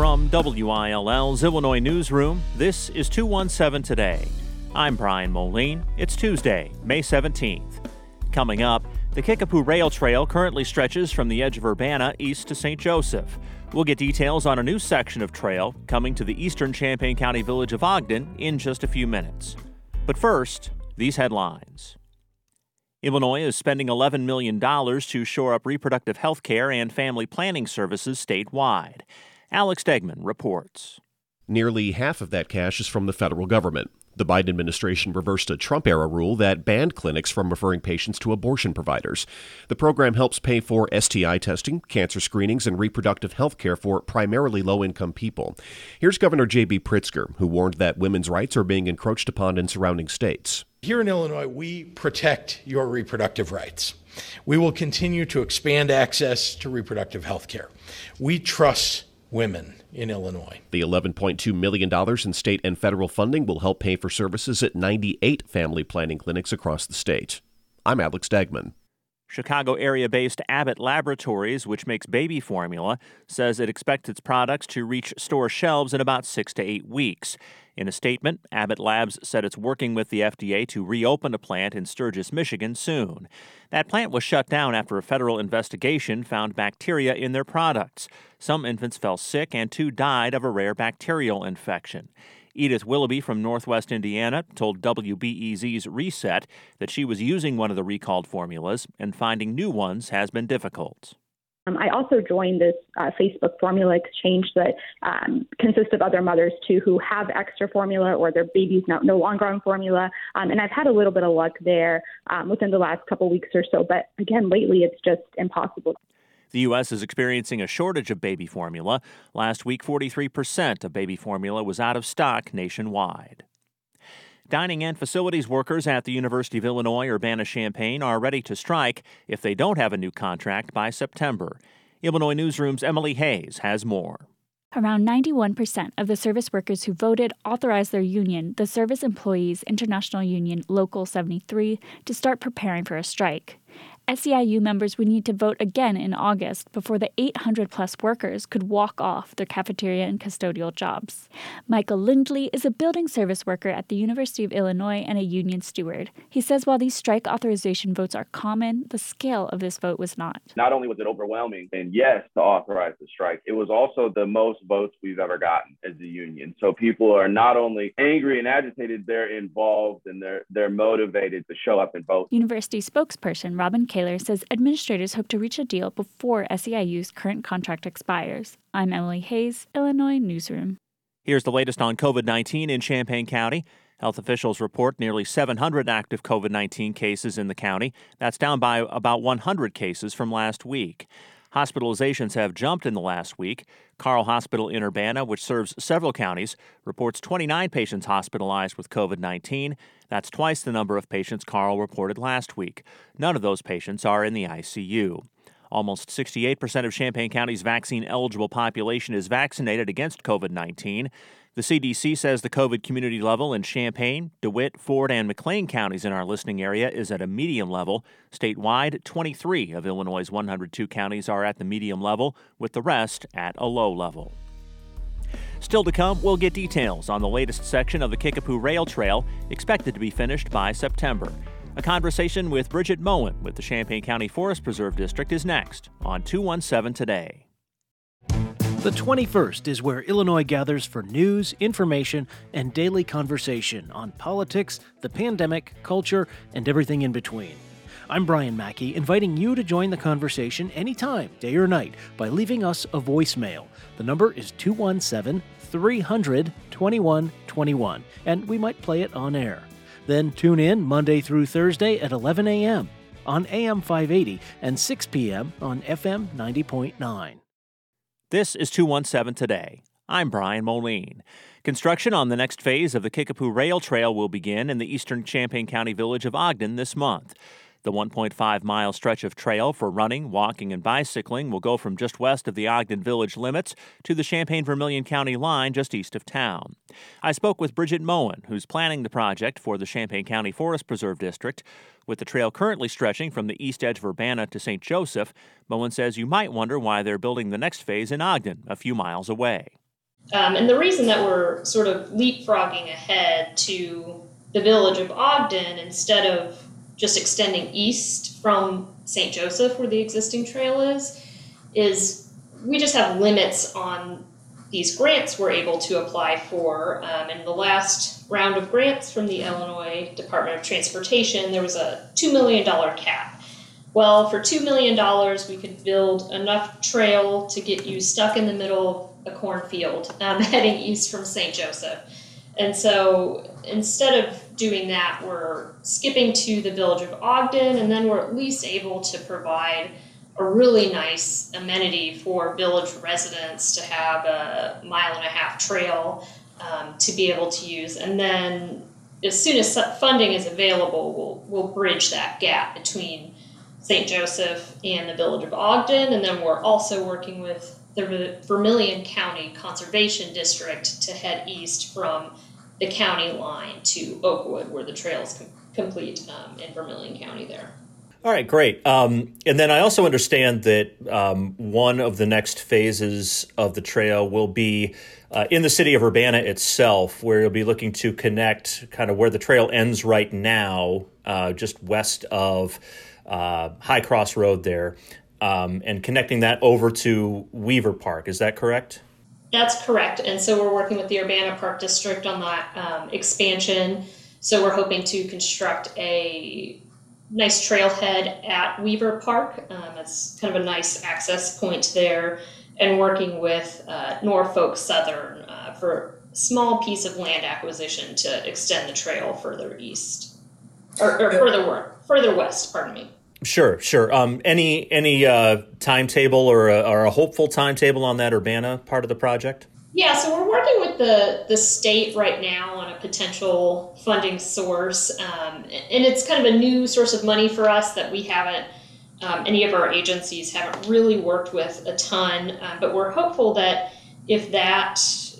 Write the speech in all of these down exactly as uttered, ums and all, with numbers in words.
From W I L L's Illinois Newsroom, this is two one seven Today. I'm Brian Moline. It's Tuesday, May seventeenth. Coming up, the Kickapoo Rail Trail currently stretches from the edge of Urbana east to Saint Joseph. We'll get details on a new section of trail coming to the eastern Champaign County village of Ogden in just a few minutes. But first, these headlines. Illinois is spending eleven million dollars to shore up reproductive health care and family planning services statewide. Alex Degman reports. Nearly half of that cash is from the federal government. The Biden administration reversed a Trump-era rule that banned clinics from referring patients to abortion providers. The program helps pay for S T I testing, cancer screenings, and reproductive health care for primarily low-income people. Here's Governor J B. Pritzker, who warned that women's rights are being encroached upon in surrounding states. Here in Illinois, we protect your reproductive rights. We will continue to expand access to reproductive health care. We trust women in Illinois. The eleven point two million dollars in state and federal funding will help pay for services at ninety-eight family planning clinics across the state. I'm Alex Degman. Chicago area-based Abbott Laboratories, which makes baby formula, says it expects its products to reach store shelves in about six to eight weeks. In a statement, Abbott Labs said it's working with the F D A to reopen a plant in Sturgis, Michigan soon. That plant was shut down after a federal investigation found bacteria in their products. Some infants fell sick and two died of a rare bacterial infection. Edith Willoughby from Northwest Indiana told W B E Z's Reset that she was using one of the recalled formulas and finding new ones has been difficult. Um, I also joined this uh, Facebook formula exchange that um, consists of other mothers, too, who have extra formula or their babies no, no longer on formula. Um, and I've had a little bit of luck there um, within the last couple weeks or so. But again, lately, it's just impossible. The U S is experiencing a shortage of baby formula. Last week, forty-three percent of baby formula was out of stock nationwide. Dining and facilities workers at the University of Illinois Urbana-Champaign are ready to strike if they don't have a new contract by September. Illinois Newsroom's Emily Hayes has more. Around ninety-one percent of the service workers who voted authorized their union, the Service Employees International Union Local seventy-three, to start preparing for a strike. S E I U members would need to vote again in August before the eight hundred plus workers could walk off their cafeteria and custodial jobs. Michael Lindley is a building service worker at the University of Illinois and a union steward. He says while these strike authorization votes are common, the scale of this vote was not. Not only was it overwhelming and yes to authorize the strike, it was also the most votes we've ever gotten as a union. So people are not only angry and agitated, they're involved and they're they're motivated to show up and vote. University spokesperson Robin Kaler says administrators hope to reach a deal before S E I U's current contract expires. I'm Emily Hayes, Illinois Newsroom. Here's the latest on COVID nineteen in Champaign County. Health officials report nearly seven hundred active COVID nineteen cases in the county. That's down by about one hundred cases from last week. Hospitalizations have jumped in the last week. Carle Hospital in Urbana, which serves several counties, reports twenty-nine patients hospitalized with COVID nineteen. That's twice the number of patients Carle reported last week. None of those patients are in the I C U. Almost sixty-eight percent of Champaign County's vaccine-eligible population is vaccinated against COVID nineteen. The C D C says the COVID community level in Champaign, DeWitt, Ford, and McLean counties in our listening area is at a medium level. Statewide, twenty-three of Illinois' one hundred two counties are at the medium level, with the rest at a low level. Still to come, we'll get details on the latest section of the Kickapoo Rail Trail, expected to be finished by September. A conversation with Bridget Moen with the Champaign County Forest Preserve District is next on two one seven Today. The twenty-first is where Illinois gathers for news, information, and daily conversation on politics, the pandemic, culture, and everything in between. I'm Brian Mackey, inviting you to join the conversation anytime, day or night, by leaving us a voicemail. The number is two one seven, three hundred, twenty-one twenty-one, and we might play it on air. Then tune in Monday through Thursday at eleven a.m. on A M five eighty and six p.m. on F M ninety point nine. This is two one seven Today. I'm Brian Moline. Construction on the next phase of the Kickapoo Rail Trail will begin in the eastern Champaign County village of Ogden this month. The one point five mile stretch of trail for running, walking, and bicycling will go from just west of the Ogden village limits to the Champaign-Vermilion County line just east of town. I spoke with Bridget Moen, who's planning the project for the Champaign County Forest Preserve District. With the trail currently stretching from the east edge of Urbana to Saint Joseph, Moen says you might wonder why they're building the next phase in Ogden, a few miles away. Um, and the reason that we're sort of leapfrogging ahead to the village of Ogden instead of just extending east from Saint Joseph, where the existing trail is, is we just have limits on these grants we're able to apply for. Um, in the last round of grants from the Illinois Department of Transportation, there was a two million dollars cap. Well, for two million dollars, we could build enough trail to get you stuck in the middle of a cornfield um, heading east from Saint Joseph. And so instead of doing that, we're skipping to the village of Ogden, and then we're at least able to provide a really nice amenity for village residents to have a mile and a half trail um, to be able to use. And then as soon as funding is available, we'll, we'll bridge that gap between Saint Joseph and the village of Ogden. And then we're also working with the Vermilion County Conservation District to head east from the county line to Oakwood, where the trail is com- complete um, in Vermilion County there. All right, great. Um, and then I also understand that um, one of the next phases of the trail will be uh, in the city of Urbana itself, where you'll be looking to connect kind of where the trail ends right now, uh, just west of uh, High Cross Road there, um, and connecting that over to Weaver Park. Is that correct? That's correct. And so we're working with the Urbana Park District on that um, expansion. So we're hoping to construct a nice trailhead at Weaver Park. Um, it's kind of a nice access point there, and working with uh, Norfolk Southern uh, for a small piece of land acquisition to extend the trail further east, or, or further further west, pardon me. Sure, sure. Um, any any uh, timetable or a, or a hopeful timetable on that Urbana part of the project? Yeah, so we're working with the, the state right now on a potential funding source, um, and it's kind of a new source of money for us that we haven't, um, any of our agencies haven't really worked with a ton, um, but we're hopeful that if that,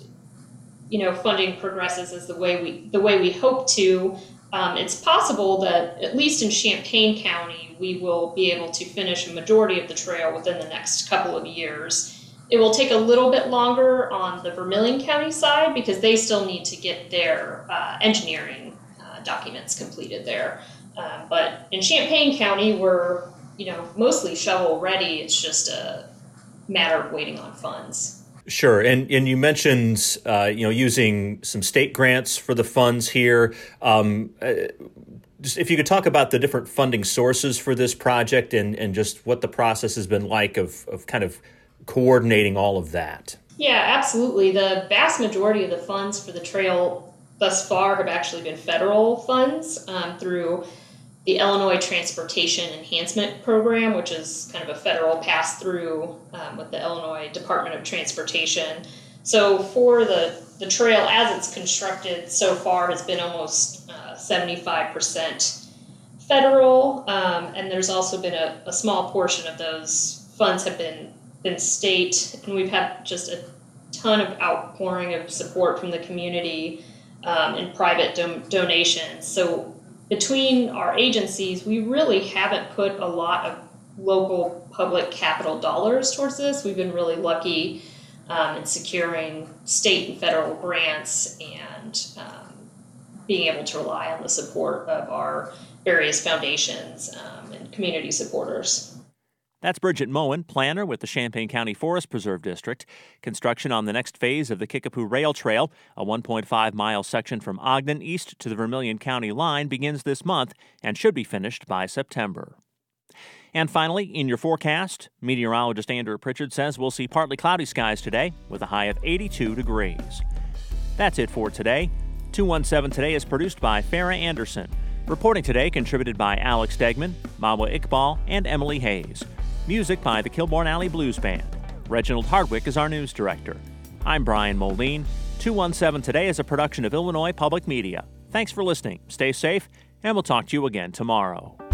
you know, funding progresses as the way we the way we hope to, um, it's possible that at least in Champaign County, we will be able to finish a majority of the trail within the next couple of years. It will take a little bit longer on the Vermilion County side because they still need to get their uh, engineering uh, documents completed there. Um, but in Champaign County, we're, you know, mostly shovel ready. It's just a matter of waiting on funds. Sure, and and you mentioned uh, you know using some state grants for the funds here. Um, uh, just if you could talk about the different funding sources for this project and and just what the process has been like of of kind of coordinating all of that. Yeah, absolutely. The vast majority of the funds for the trail thus far have actually been federal funds um, through the Illinois Transportation Enhancement Program, which is kind of a federal pass-through um, with the Illinois Department of Transportation. So for the, the trail as it's constructed so far has been almost uh, seventy-five percent federal, um, and there's also been a, a small portion of those funds have been in state, and we've had just a ton of outpouring of support from the community um, and private do- donations. So between our agencies, we really haven't put a lot of local public capital dollars towards this. We've been really lucky um, in securing state and federal grants and um, being able to rely on the support of our various foundations um, and community supporters. That's Bridget Moen, planner with the Champaign County Forest Preserve District. Construction on the next phase of the Kickapoo Rail Trail, a one point five mile section from Ogden east to the Vermilion County line, begins this month and should be finished by September. And finally, in your forecast, meteorologist Andrew Pritchard says we'll see partly cloudy skies today with a high of eighty-two degrees. That's it for today. two one seven Today is produced by Farah Anderson. Reporting today contributed by Alex Degman, Mawa Iqbal, and Emily Hayes. Music by the Kilbourne Alley Blues Band. Reginald Hardwick is our news director. I'm Brian Moline. two one seven Today is a production of Illinois Public Media. Thanks for listening. Stay safe, and we'll talk to you again tomorrow.